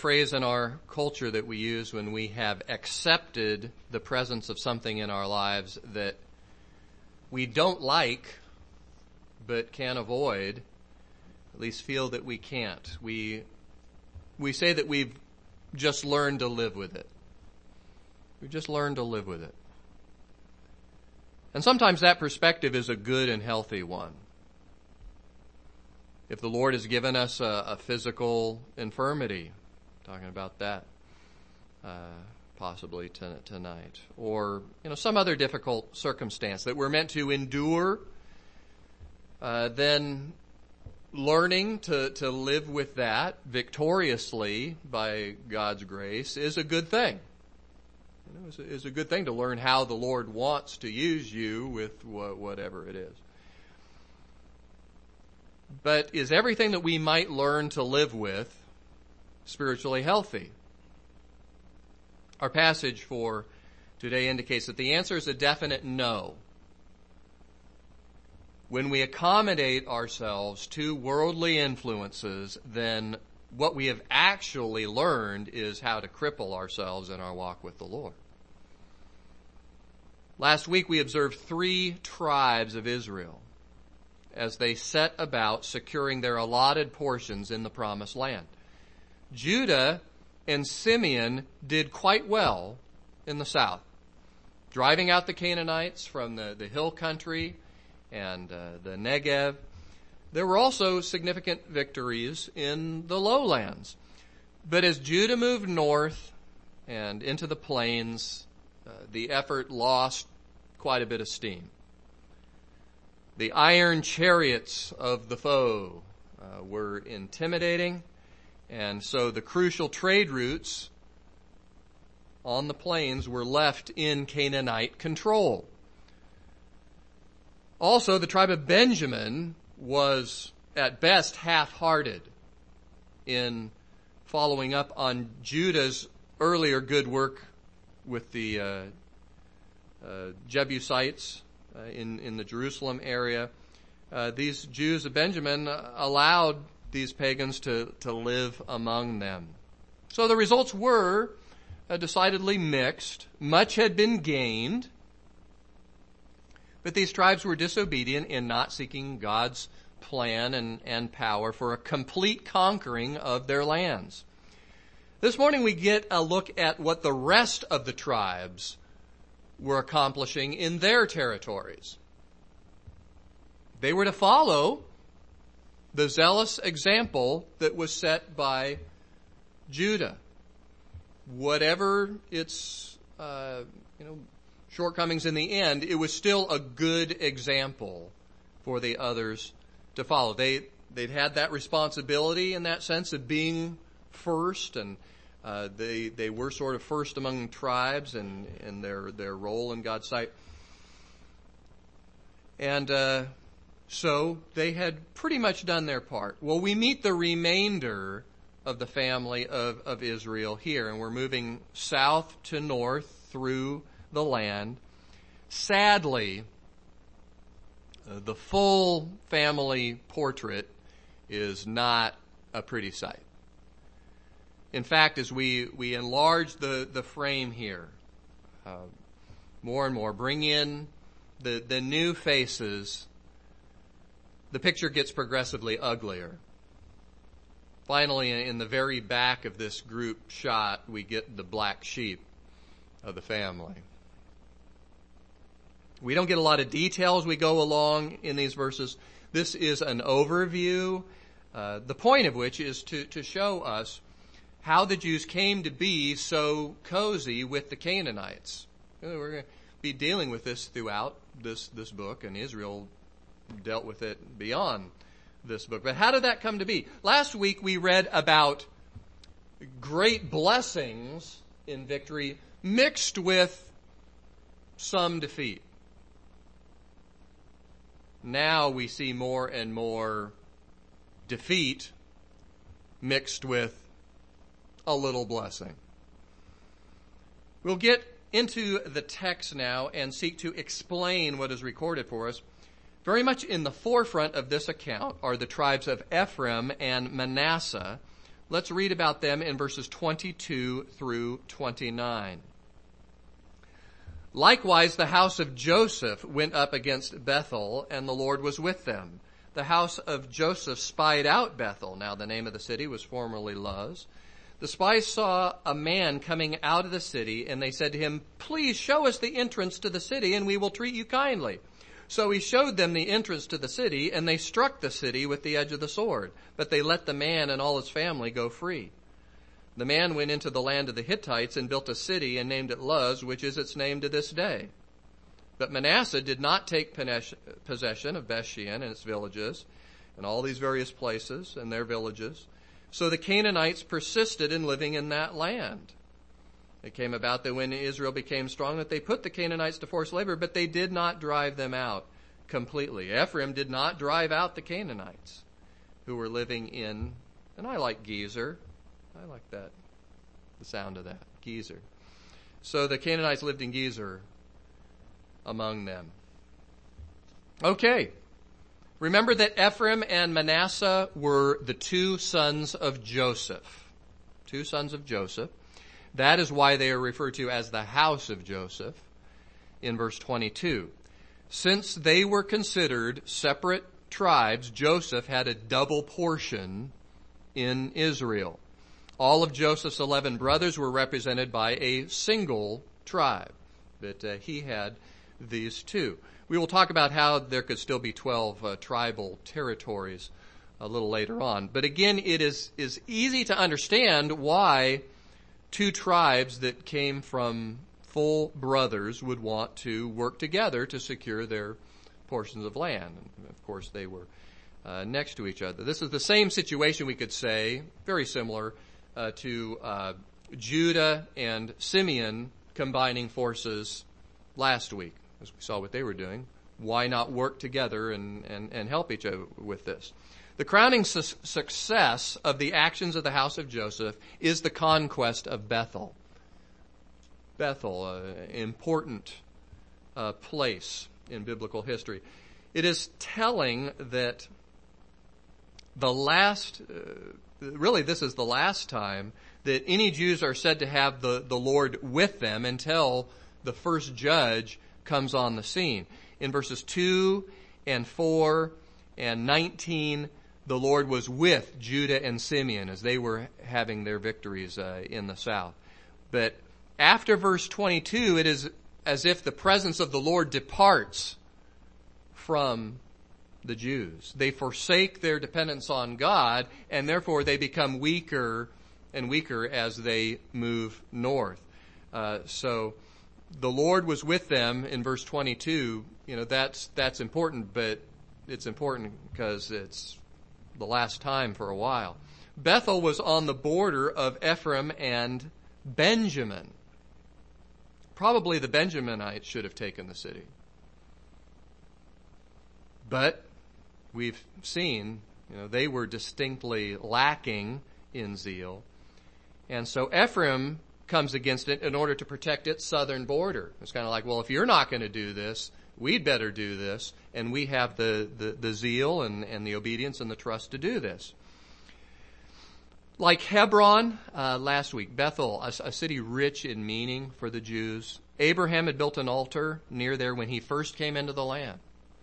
phrase in our culture that we use when we have accepted the presence of something in our lives that we don't like but can't avoid, at least feel that we can't. We say that we've just learned to live with it. We've just learned to live with it. And sometimes that perspective is a good and healthy one. If the Lord has given us a physical infirmity, talking about that possibly tonight, or some other difficult circumstance that we're meant to endure, then learning to live with that victoriously by God's grace is a good thing. Is a good thing to learn how the Lord wants to use you with whatever it is. But is everything that we might learn to live with spiritually healthy? Our passage for today indicates that the answer is a definite no. When we accommodate ourselves to worldly influences, then what we have actually learned is how to cripple ourselves in our walk with the Lord. Last week we observed 3 tribes of Israel as they set about securing their allotted portions in the promised land. Judah and Simeon did quite well in the south, driving out the Canaanites from the hill country and the Negev. There were also significant victories in the lowlands. But as Judah moved north and into the plains, the effort lost quite a bit of steam. The iron chariots of the foe were intimidating, and so the crucial trade routes on the plains were left in Canaanite control. Also, the tribe of Benjamin was at best half-hearted in following up on Judah's earlier good work with the Jebusites in the Jerusalem area. These Jews of Benjamin allowed these pagans to live among them. So the results were decidedly mixed. Much had been gained, but these tribes were disobedient in not seeking God's plan and power for a complete conquering of their lands. This morning we get a look at what the rest of the tribes were accomplishing in their territories. They were to follow the zealous example that was set by Judah. Whatever its shortcomings in the end, it was still a good example for the others to follow. They'd had that responsibility in that sense of being first, and they were sort of first among tribes in their role in God's sight. And so they had pretty much done their part. Well, we meet the remainder of the family of Israel here, and we're moving south to north through the land. Sadly, the full family portrait is not a pretty sight. In fact, as we enlarge the frame here, more and more, bring in the new faces, the picture gets progressively uglier. Finally, in the very back of this group shot, we get the black sheep of the family. We don't get a lot of detail as we go along in these verses. This is an overview, the point of which is to show us how the Jews came to be so cozy with the Canaanites. We're going to be dealing with this throughout this book, and Israel dealt with it beyond this book. But how did that come to be? Last week we read about great blessings in victory mixed with some defeat. Now we see more and more defeat mixed with a little blessing. We'll get into the text now and seek to explain what is recorded for us. Very much in the forefront of this account are the tribes of Ephraim and Manasseh, Let's read about them in verses 22 through 29. Likewise, the house of Joseph went up against Bethel, and the Lord was with them. The house of Joseph spied out Bethel. Now the name of the city was formerly Luz. The spies saw a man coming out of the city, and they said to him, "Please show us the entrance to the city, and we will treat you kindly." So he showed them the entrance to the city, and they struck the city with the edge of the sword. But they let the man and all his family go free. The man went into the land of the Hittites and built a city and named it Luz, which is its name to this day. But Manasseh did not take possession of Bethshean and its villages, and all these various places and their villages. So the Canaanites persisted in living in that land. It came about that when Israel became strong, that they put the Canaanites to forced labor, but they did not drive them out completely. Ephraim did not drive out the Canaanites who were living in, and I like Gezer. I like that, the sound of that, Gezer. So the Canaanites lived in Gezer among them. Okay. Remember that Ephraim and Manasseh were the two sons of Joseph. Two sons of Joseph. That is why they are referred to as the house of Joseph in verse 22. Since they were considered separate tribes, Joseph had a double portion in Israel. All of Joseph's 11 brothers were represented by a single tribe, but he had these two. We will talk about how there could still be 12 tribal territories a little later on. But again, it is easy to understand why two tribes that came from full brothers would want to work together to secure their portions of land. And of course, they were next to each other. This is the same situation, we could say, very similar to Judah and Simeon combining forces last week, as we saw what they were doing. Why not work together and help each other with this? The crowning success of the actions of the house of Joseph is the conquest of Bethel. Bethel, an important place in biblical history. It is telling that this is the last time that any Jews are said to have the Lord with them until the first judge comes on the scene. In verses 2 and 4 and 19, the Lord was with Judah and Simeon as they were having their victories in the south. But after verse 22, it is as if the presence of the Lord departs from the Jews. They forsake their dependence on God, and therefore they become weaker and weaker as they move north. So the Lord was with them in verse 22. That's important, but it's important because it's the last time for a while. Bethel was on the border of Ephraim and Benjamin. Probably the Benjaminites should have taken the city. But we've seen, they were distinctly lacking in zeal. And so Ephraim comes against it in order to protect its southern border. It's kind of like, well, if you're not going to do this, we'd better do this, and we have the zeal and the obedience and the trust to do this. Like Hebron last week, Bethel, a city rich in meaning for the Jews. Abraham had built an altar near there when he first came into the land.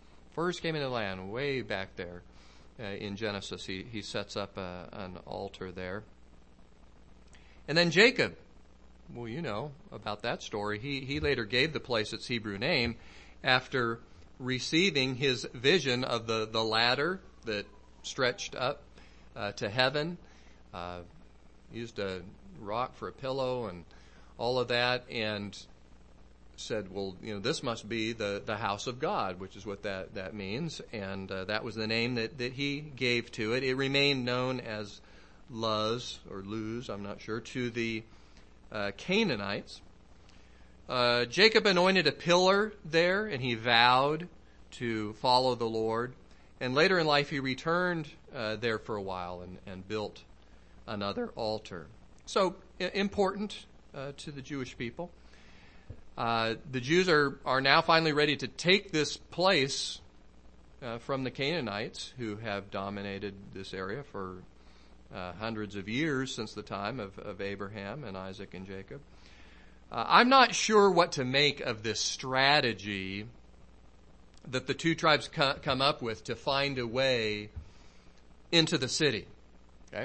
Way back there in Genesis, he sets up an altar there. And then Jacob, well, you know about that story. He later gave the place its Hebrew name after receiving his vision of the ladder that stretched up to heaven. Used a rock for a pillow and all of that, and said, well, this must be the house of God, which is what that means. And that was the name that he gave to it. It remained known as Luz, or Luz, I'm not sure, to the Canaanites. Jacob anointed a pillar there, and he vowed to follow the Lord. And later in life, he returned there for a while and built another altar. So important to the Jewish people. The Jews are now finally ready to take this place from the Canaanites, who have dominated this area for hundreds of years since the time of Abraham and Isaac and Jacob. I'm not sure what to make of this strategy that the two tribes come up with to find a way into the city. Okay,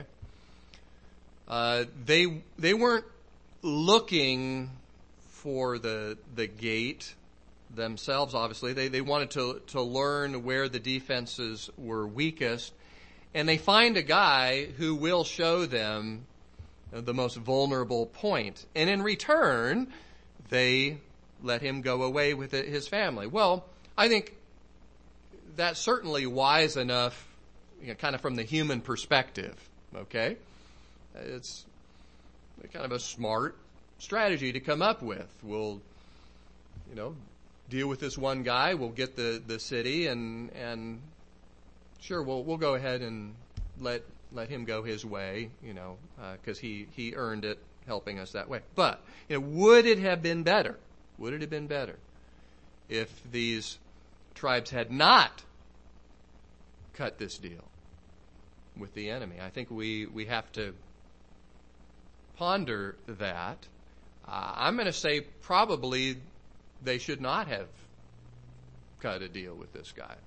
they weren't looking for the gate themselves. Obviously, they wanted to learn where the defenses were weakest, and they find a guy who will show them the most vulnerable point. And in return, they let him go away with his family. Well, I think that's certainly wise enough, kind of from the human perspective. Okay? It's kind of a smart strategy to come up with. We'll, deal with this one guy. We'll get the city, and sure, we'll go ahead and let him go his way, because he earned it helping us that way. But, would it have been better? Would it have been better if these tribes had not cut this deal with the enemy? I think we have to ponder that. I'm going to say probably they should not have cut a deal with this guy.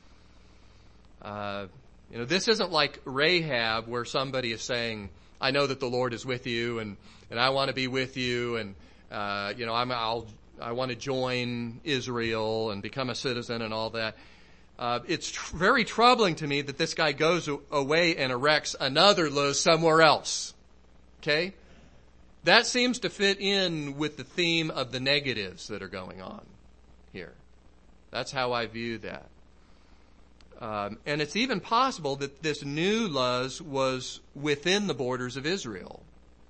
This isn't like Rahab, where somebody is saying, I know that the Lord is with you, and I want to be with you, and I want to join Israel and become a citizen and all that. It's very troubling to me that this guy goes away and erects another Luz somewhere else. Okay? That seems to fit in with the theme of the negatives that are going on here. That's how I view that. And it's even possible that this new Luz was within the borders of Israel.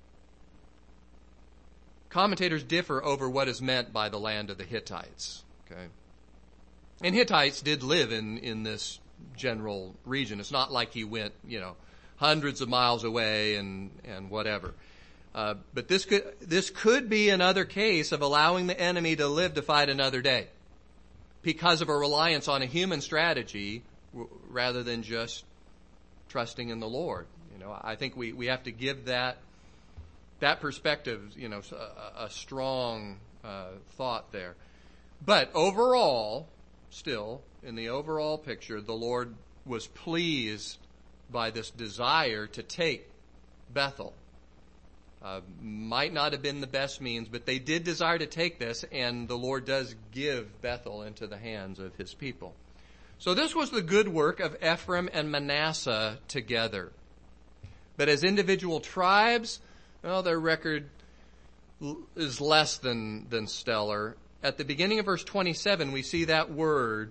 Commentators differ over what is meant by the land of the Hittites. Okay, and Hittites did live in this general region. It's not like he went, hundreds of miles away and whatever. But this could be another case of allowing the enemy to live to fight another day, because of a reliance on a human strategy rather than just trusting in the Lord. I think we have to give that perspective, a strong thought there. But overall, still, in the overall picture, the Lord was pleased by this desire to take Bethel. Might not have been the best means, but they did desire to take this, and the Lord does give Bethel into the hands of his people. So this was the good work of Ephraim and Manasseh together. But as individual tribes, their record is less than stellar. At the beginning of verse 27, we see that word.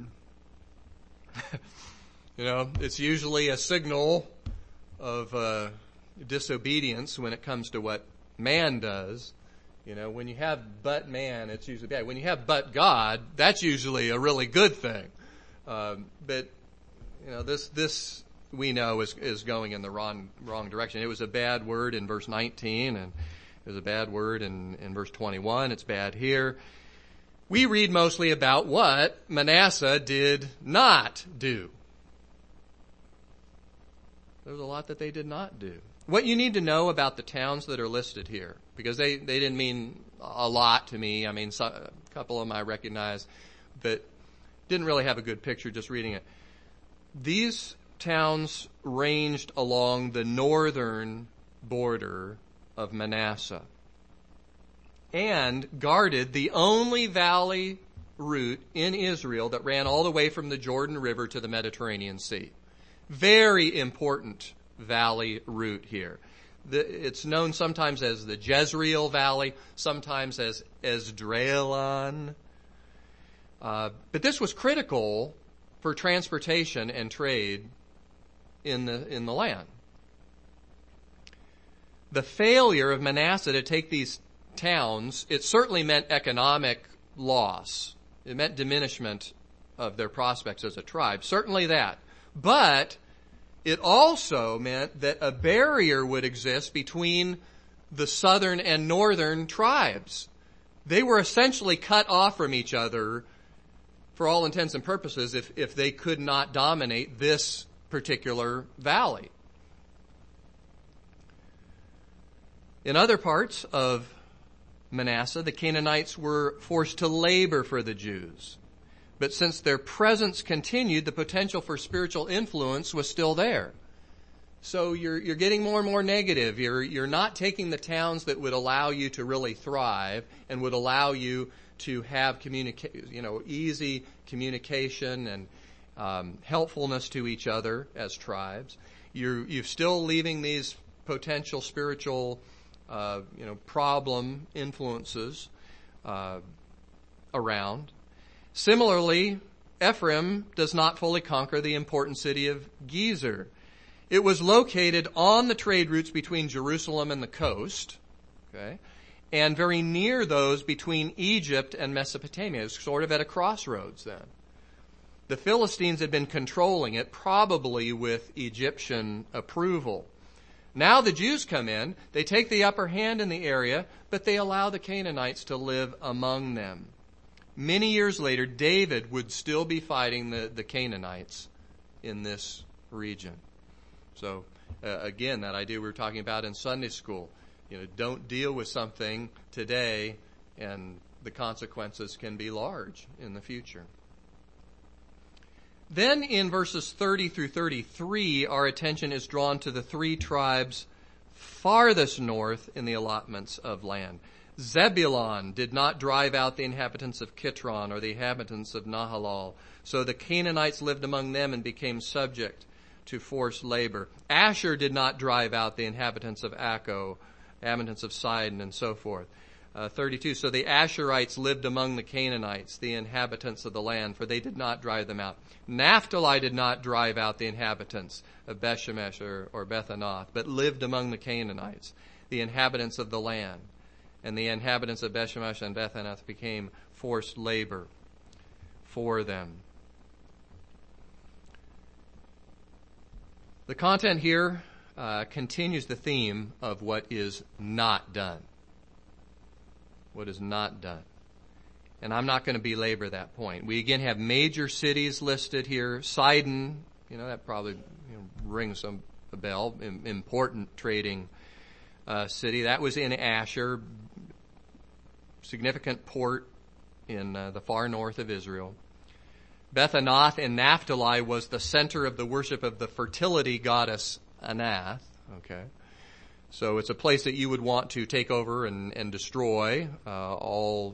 It's usually a signal of disobedience when it comes to what man does. When you have but man, it's usually bad. When you have but God, that's usually a really good thing. But this we know is going in the wrong direction. It was a bad word in verse 19, and it was a bad word in verse 21. It's bad here. We read mostly about what Manasseh did not do. There's a lot that they did not do. What you need to know about the towns that are listed here, because they didn't mean a lot to me. I mean, a couple of them I recognize, but didn't really have a good picture just reading it. These towns ranged along the northern border of Manasseh and guarded the only valley route in Israel that ran all the way from the Jordan River to the Mediterranean Sea. Very important valley route here. It's known sometimes as the Jezreel Valley, sometimes as Esdraelon. But this was critical for transportation and trade in the land. The failure of Manasseh to take these towns, it certainly meant economic loss. It meant diminishment of their prospects as a tribe. Certainly that. But it also meant that a barrier would exist between the southern and northern tribes. They were essentially cut off from each other for all intents and purposes if they could not dominate this particular valley. In other parts of Manasseh, the Canaanites were forced to labor for the Jews. But since their presence continued, the potential for spiritual influence was still there. So you're getting more and more negative. You're not taking the towns that would allow you to really thrive and would allow you to have easy communication and helpfulness to each other as tribes. You're still leaving these potential spiritual problem influences around. Similarly, Ephraim does not fully conquer the important city of Gezer. It was located on the trade routes between Jerusalem and the coast, okay, and very near those between Egypt and Mesopotamia. It was sort of at a crossroads then. The Philistines had been controlling it, probably with Egyptian approval. Now the Jews come in, they take the upper hand in the area, but they allow the Canaanites to live among them. Many years later, David would still be fighting the Canaanites in this region. So, again, that idea we were talking about in Sunday school. Don't deal with something today, and the consequences can be large in the future. Then in verses 30 through 33, our attention is drawn to the three tribes farthest north in the allotments of land. Zebulun did not drive out the inhabitants of Kitron or the inhabitants of Nahalal, so the Canaanites lived among them and became subject to forced labor. Asher did not drive out the inhabitants of Akko, inhabitants of Sidon, and so forth. 32, so the Asherites lived among the Canaanites, the inhabitants of the land, for they did not drive them out. Naphtali did not drive out the inhabitants of Bethshemesh or Bethanath, but lived among the Canaanites, the inhabitants of the land. And the inhabitants of Bethshemesh and Bethanath became forced labor for them. The content here continues the theme of what is not done. What is not done. And I'm not going to belabor that point. We again have major cities listed here. Sidon, that probably rings a bell. Important trading city. That was in Asher. Significant port in the far north of Israel. Bethanath in Naphtali was the center of the worship of the fertility goddess Anath. Okay. So it's a place that you would want to take over and destroy all,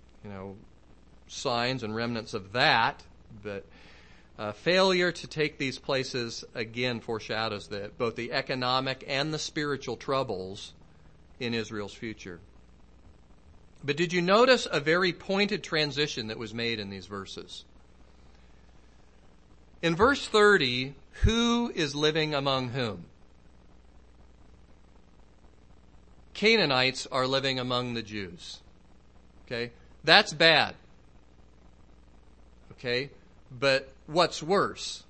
signs and remnants of that. But failure to take these places, again, foreshadows both the economic and the spiritual troubles in Israel's future. But did you notice a very pointed transition that was made in these verses? In verse 30, who is living among whom? Canaanites are living among the Jews. Okay? That's bad. Okay? But what's worse?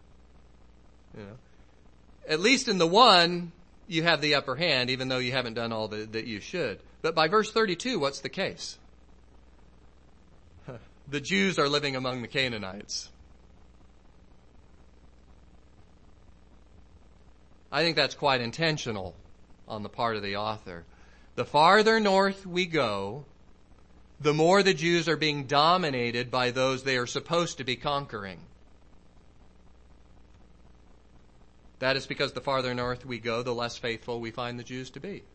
At least in the one, you have the upper hand, even though you haven't done all that you should. But by verse 32, what's the case? The Jews are living among the Canaanites. I think that's quite intentional on the part of the author. The farther north we go, the more the Jews are being dominated by those they are supposed to be conquering. That is because the farther north we go, the less faithful we find the Jews to be.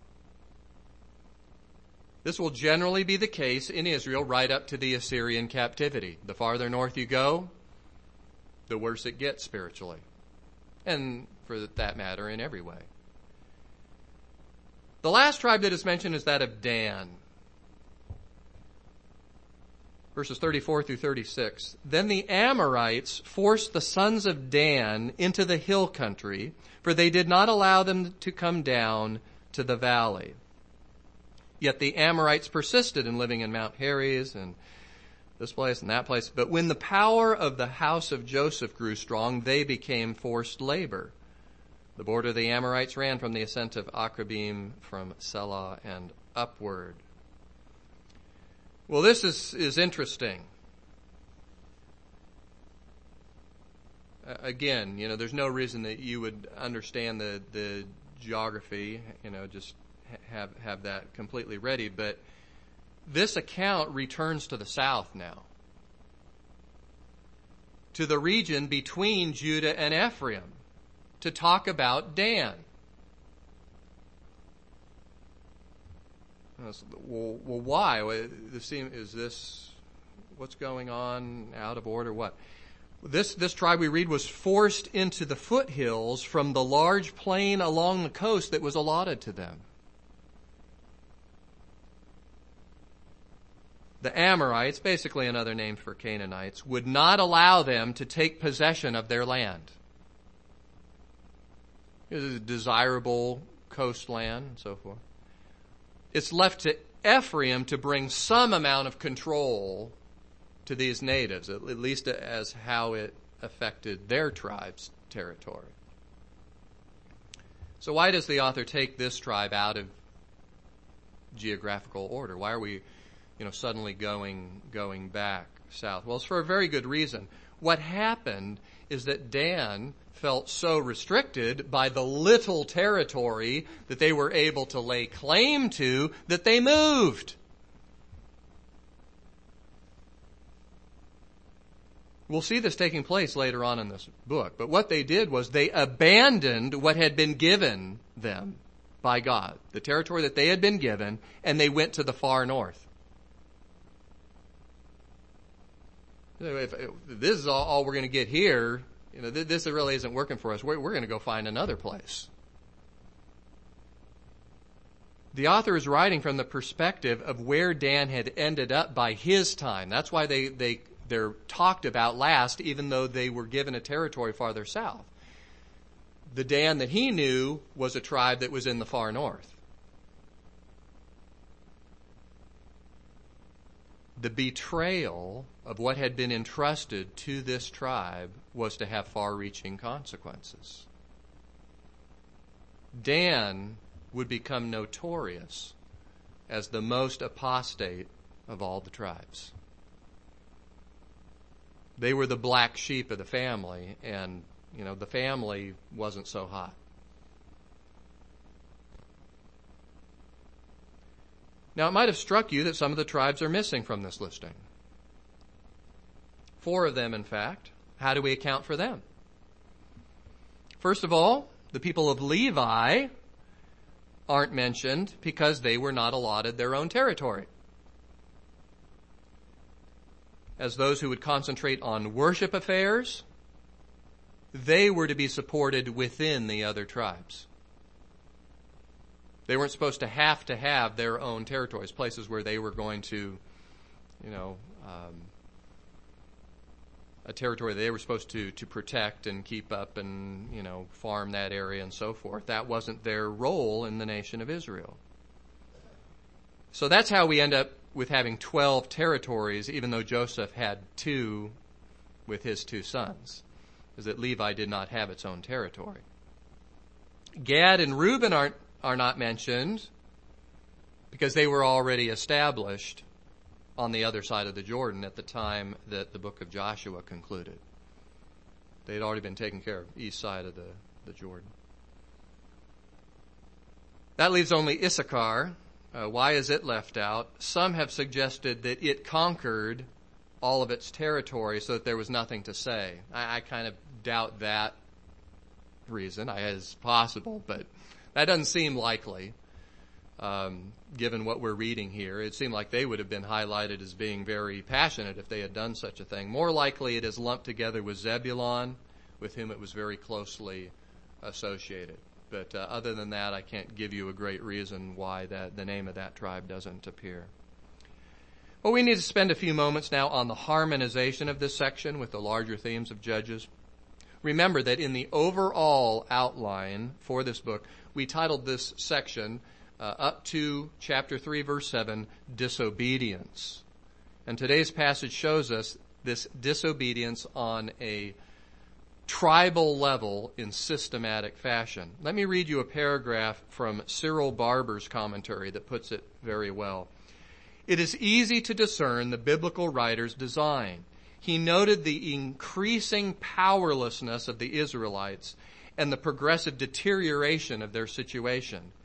This will generally be the case in Israel right up to the Assyrian captivity. The farther north you go, the worse it gets spiritually. And for that matter, in every way. The last tribe that is mentioned is that of Dan. Verses 34 through 36. Then the Amorites forced the sons of Dan into the hill country, for they did not allow them to come down to the valley. Yet the Amorites persisted in living in Mount Heres and this place and that place. But when the power of the house of Joseph grew strong, they became forced labor. The border of the Amorites ran from the ascent of Akrabim, from Selah and upward. Well, this is interesting. Again, there's no reason that you would understand the geography, just have that completely ready, but this account returns to the south now, to the region between Judah and Ephraim, to talk about Dan. Well, why? Is this what's going on? Out of order? What? This tribe we read was forced into the foothills from the large plain along the coast that was allotted to them. The Amorites, basically another name for Canaanites, would not allow them to take possession of their land. It was a desirable coastland and so forth. It's left to Ephraim to bring some amount of control to these natives, at least as how it affected their tribe's territory. So why does the author take this tribe out of geographical order? Why are we, suddenly going back south? Well, it's for a very good reason. What happened is that Dan felt so restricted by the little territory that they were able to lay claim to that they moved. We'll see this taking place later on in this book. But what they did was they abandoned what had been given them by God, the territory that they had been given, and they went to the far north. If this is all we're going to get here, this really isn't working for us. We're going to go find another place. The author is writing from the perspective of where Dan had ended up by his time. That's why they're talked about last, even though they were given a territory farther south. The Dan that he knew was a tribe that was in the far north. The betrayal of what had been entrusted to this tribe was to have far-reaching consequences. Dan would become notorious as the most apostate of all the tribes. They were the black sheep of the family, and, the family wasn't so hot. Now, it might have struck you that some of the tribes are missing from this listing. 4 of them, in fact. How do we account for them? First of all, the people of Levi aren't mentioned because they were not allotted their own territory. As those who would concentrate on worship affairs, they were to be supported within the other tribes. They weren't supposed to have their own territories, places where they were going to, a territory they were supposed to protect and keep up and, farm that area and so forth. That wasn't their role in the nation of Israel. So that's how we end up with having 12 territories, even though Joseph had 2 with his 2 sons, is that Levi did not have its own territory. Gad and Reuben are not mentioned because they were already established on the other side of the Jordan at the time that the book of Joshua concluded. They had already been taken care of, east side of the Jordan. That leaves only Issachar. Why is it left out? Some have suggested that it conquered all of its territory so that there was nothing to say. I kind of doubt that reason. It's possible, but that doesn't seem likely, given what we're reading here. It seemed like they would have been highlighted as being very passionate if they had done such a thing. More likely it is lumped together with Zebulun, with whom it was very closely associated. But other than that, I can't give you a great reason why the name of that tribe doesn't appear. Well, we need to spend a few moments now on the harmonization of this section with the larger themes of Judges. Remember that in the overall outline for this book, we titled this section up to chapter 3, verse 7, Disobedience. And today's passage shows us this disobedience on a tribal level in systematic fashion. Let me read you a paragraph from Cyril Barber's commentary that puts it very well. It is easy to discern the biblical writer's design. He noted the increasing powerlessness of the Israelites and the progressive deterioration of their situation.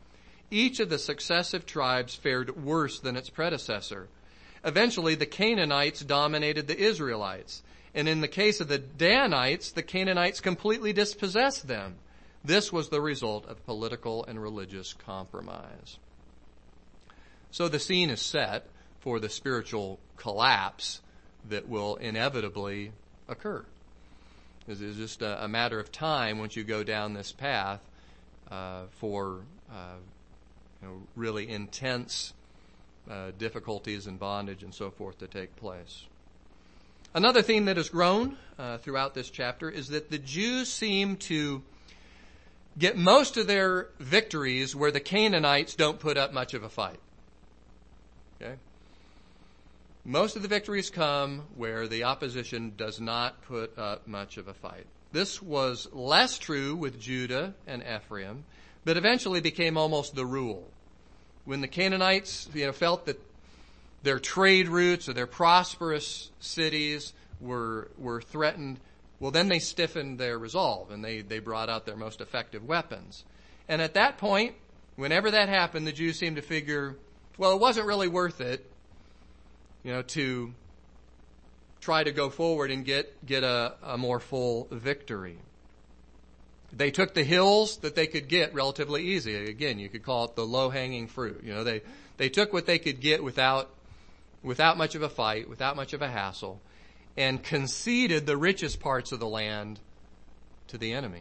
each of the successive tribes fared worse than its predecessor. Eventually, the Canaanites dominated the Israelites. And in the case of the Danites, the Canaanites completely dispossessed them. This was the result of political and religious compromise. So the scene is set for the spiritual collapse that will inevitably occur. It is just a matter of time once you go down this path for really intense difficulties and bondage and so forth to take place. Another theme that has grown throughout this chapter is that the Jews seem to get most of their victories where the Canaanites don't put up much of a fight. Okay? Most of the victories come where the opposition does not put up much of a fight. This was less true with Judah and Ephraim, but eventually became almost the rule. When the Canaanites, felt that their trade routes or their prosperous cities were threatened, well, then they stiffened their resolve and they brought out their most effective weapons. And at that point, whenever that happened, the Jews seemed to figure, well, it wasn't really worth it, to try to go forward and get a more full victory. They took the hills that they could get relatively easy. Again, you could call it the low-hanging fruit. They took what they could get without much of a fight, without much of a hassle, and conceded the richest parts of the land to the enemy.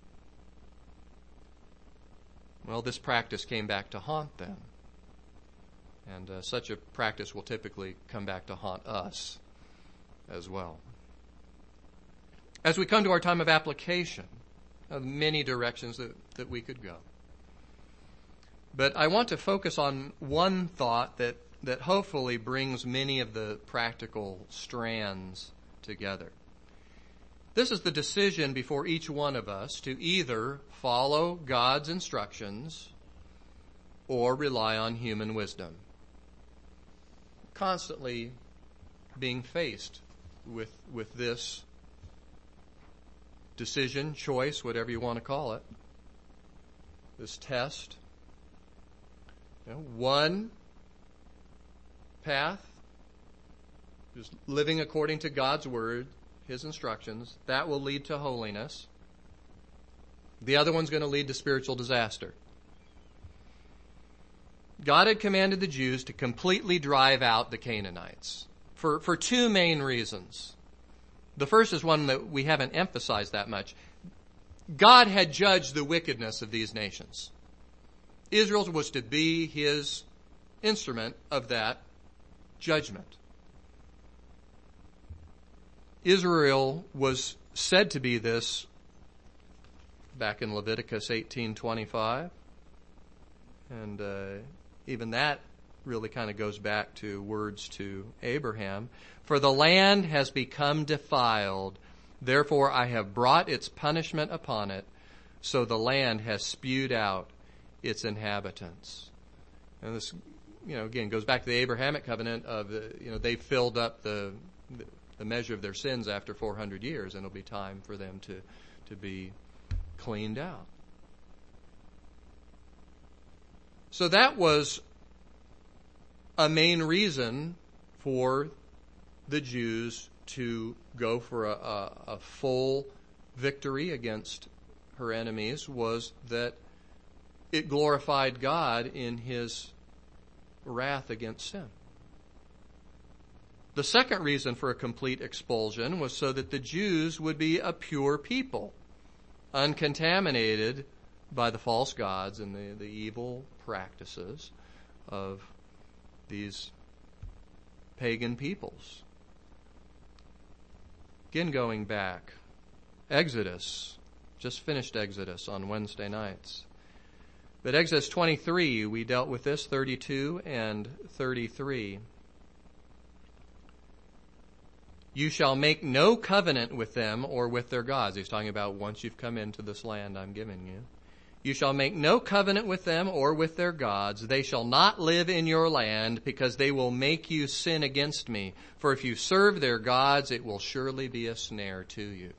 Well, this practice came back to haunt them. And such a practice will typically come back to haunt us as well. As we come to our time of application, many directions that we could go. But I want to focus on one thought that hopefully brings many of the practical strands together. This is the decision before each one of us to either follow God's instructions or rely on human wisdom. Constantly being faced with this decision, choice, whatever you want to call it, this test. One path, just living according to God's word, His instructions, that will lead to holiness. The other one's going to lead to spiritual disaster. God had commanded the Jews to completely drive out the Canaanites for two main reasons. The first is one that we haven't emphasized that much. God had judged the wickedness of these nations. Israel was to be His instrument of that judgment. Israel was said to be this back in Leviticus 18:25. And even that really kind of goes back to words to Abraham. For the land has become defiled, therefore I have brought its punishment upon it, so the land has spewed out its inhabitants. And this, again, goes back to the Abrahamic covenant of, they filled up the measure of their sins after 400 years, and it'll be time for them to be cleaned out. So that was a main reason for the Jews to go for a full victory against her enemies, was that it glorified God in His wrath against sin. The second reason for a complete expulsion was so that the Jews would be a pure people, uncontaminated by the false gods and the evil practices of these pagan peoples. Again, going back, Exodus, just finished Exodus on Wednesday nights. But Exodus 23, we dealt with this, 32 and 33. You shall make no covenant with them or with their gods. He's talking about once you've come into this land I'm giving you. You shall make no covenant with them or with their gods. They shall not live in your land, because they will make you sin against me. For if you serve their gods, it will surely be a snare to you.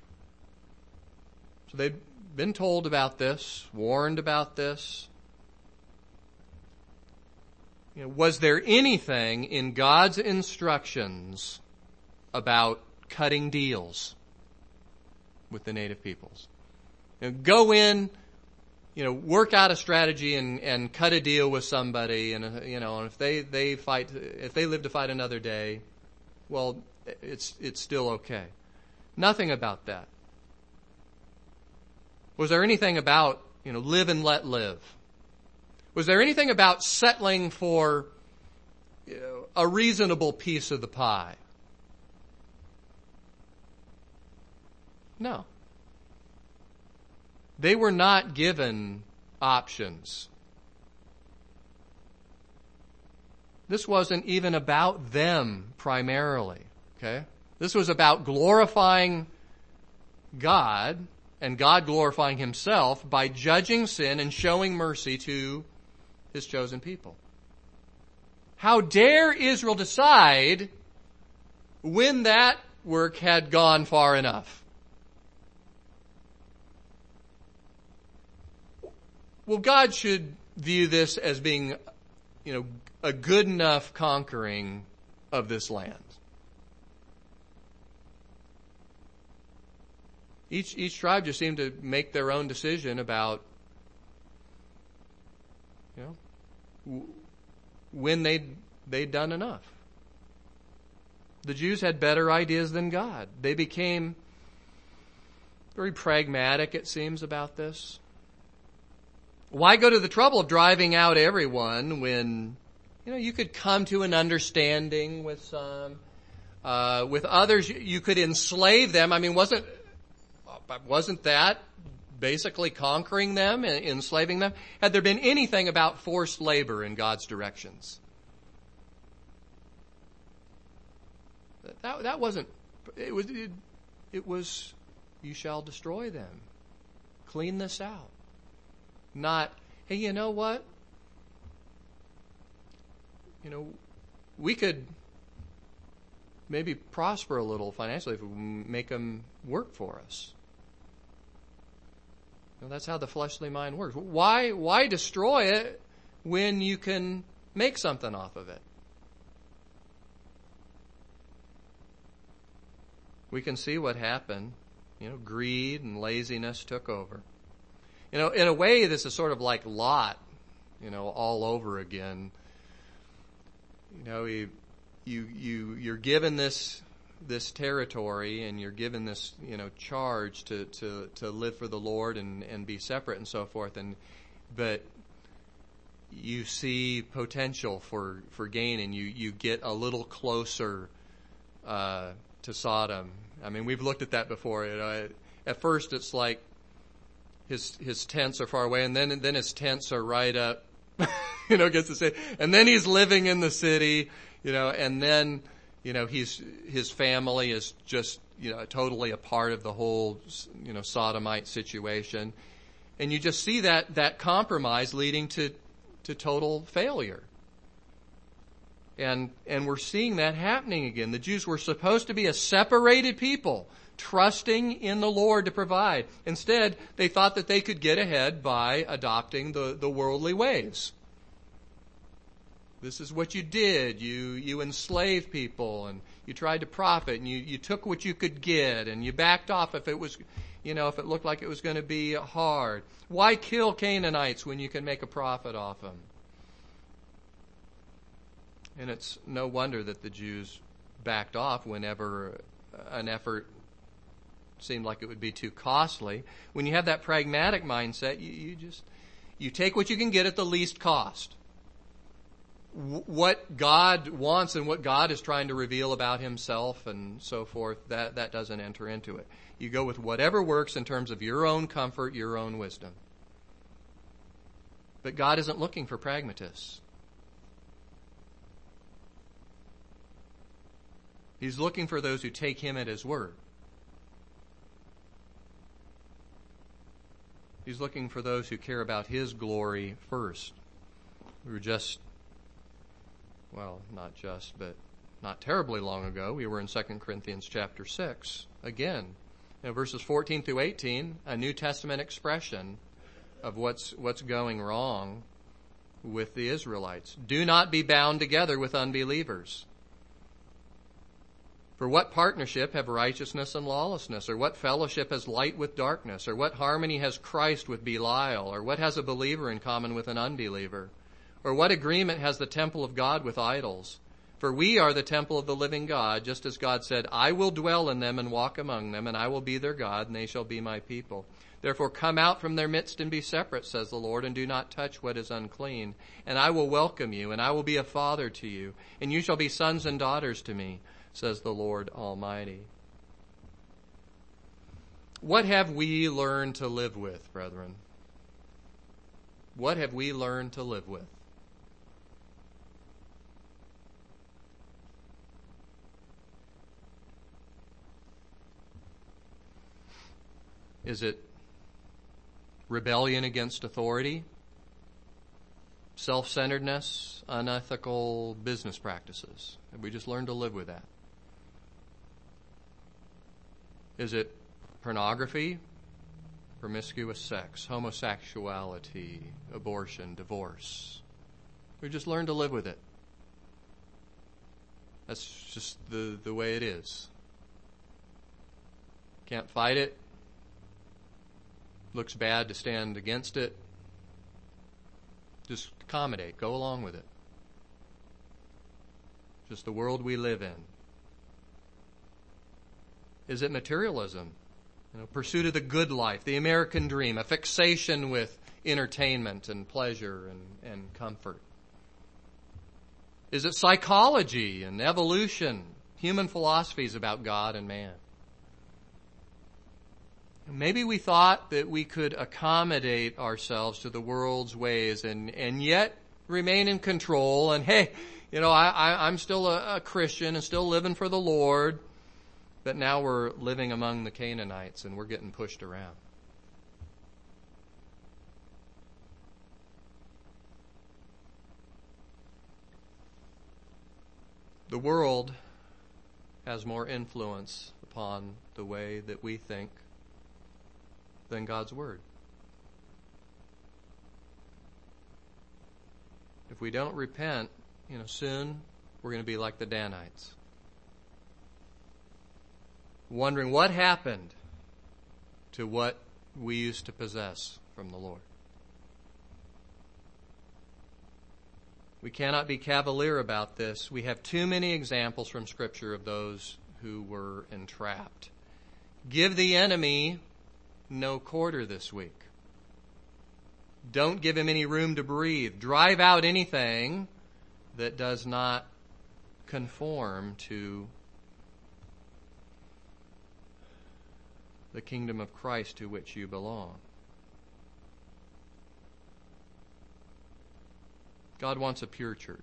So they've been told about this, warned about this. Was there anything in God's instructions about cutting deals with the native peoples? Go in, work out a strategy and cut a deal with somebody, and and if they live to fight another day, well, it's still okay. Nothing about that. Was there anything about live and let live? Was there anything about settling for a reasonable piece of the pie? No. They were not given options. This wasn't even about them primarily, okay? This was about glorifying God and God glorifying himself by judging sin and showing mercy to his chosen people. How dare Israel decide when that work had gone far enough? Well, God should view this as being, a good enough conquering of this land. Each tribe just seemed to make their own decision about, when they'd done enough. The Jews had better ideas than God. They became very pragmatic, it seems, about this. Why go to the trouble of driving out everyone when, you could come to an understanding with some, with others you could enslave them. I mean, wasn't that basically conquering them and enslaving them? Had there been anything about forced labor in God's directions? That wasn't, it was, you shall destroy them. Clean this out. Not, hey, you know what? We could maybe prosper a little financially if we make them work for us. That's how the fleshly mind works. Why destroy it when you can make something off of it? We can see what happened. Greed and laziness took over. In a way, this is sort of like Lot, all over again. You're given this territory, and you're given this, charge to live for the Lord and be separate and so forth, but you see potential for gain, and you get a little closer to Sodom. I mean, we've looked at that before. At first, it's like his tents are far away, and then his tents are right up, gets to say, and then he's living in the city, and then, his family is just, totally a part of the whole, sodomite situation. And you just see that compromise leading to total failure. And we're seeing that happening again. The Jews were supposed to be a separated people, trusting in the Lord to provide. Instead, they thought that they could get ahead by adopting the worldly ways. This is what you did. You enslaved people, and you tried to profit, and you took what you could get, and you backed off if it was, if it looked like it was going to be hard. Why kill Canaanites when you can make a profit off them? And it's no wonder that the Jews backed off whenever an effort seemed like it would be too costly. When you have that pragmatic mindset, you take what you can get at the least cost. What God wants and what God is trying to reveal about himself and so forth, that doesn't enter into it. You go with whatever works in terms of your own comfort, your own wisdom. But God isn't looking for pragmatists. He's looking for those who take him at his word. He's looking for those who care about his glory first. We were just, not just, but not terribly long ago, we were in 2 Corinthians chapter 6. Again, verses 14 through 18, a New Testament expression of what's going wrong with the Israelites. Do not be bound together with unbelievers. For what partnership have righteousness and lawlessness? Or what fellowship has light with darkness? Or what harmony has Christ with Belial? Or what has a believer in common with an unbeliever? Or what agreement has the temple of God with idols? For we are the temple of the living God, just as God said, I will dwell in them and walk among them, and I will be their God, and they shall be my people. Therefore come out from their midst and be separate, says the Lord, and do not touch what is unclean. And I will welcome you, and I will be a father to you, and you shall be sons and daughters to me, says the Lord Almighty. What have we learned to live with, brethren? What have we learned to live with? Is it rebellion against authority, self-centeredness, unethical business practices? Have we just learned to live with that? Is it pornography, promiscuous sex, homosexuality, abortion, divorce? We just learned to live with it. That's just the way it is. Can't fight it. Looks bad to stand against it. Just accommodate. Go along with it. Just the world we live in. Is it materialism? Pursuit of the good life, the American dream, a fixation with entertainment and pleasure and comfort? Is it psychology and evolution, human philosophies about God and man? Maybe we thought that we could accommodate ourselves to the world's ways and yet remain in control. And hey, I'm still a Christian and still living for the Lord. But now we're living among the Canaanites and we're getting pushed around. The world has more influence upon the way that we think than God's Word. If we don't repent, soon we're going to be like the Danites, wondering what happened to what we used to possess from the Lord. We cannot be cavalier about this. We have too many examples from Scripture of those who were entrapped. Give the enemy no quarter this week. Don't give him any room to breathe. Drive out anything that does not conform to the kingdom of Christ to which you belong. God wants a pure church.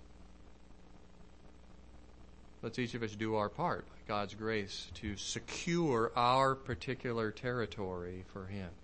Let's each of us do our part by God's grace to secure our particular territory for Him.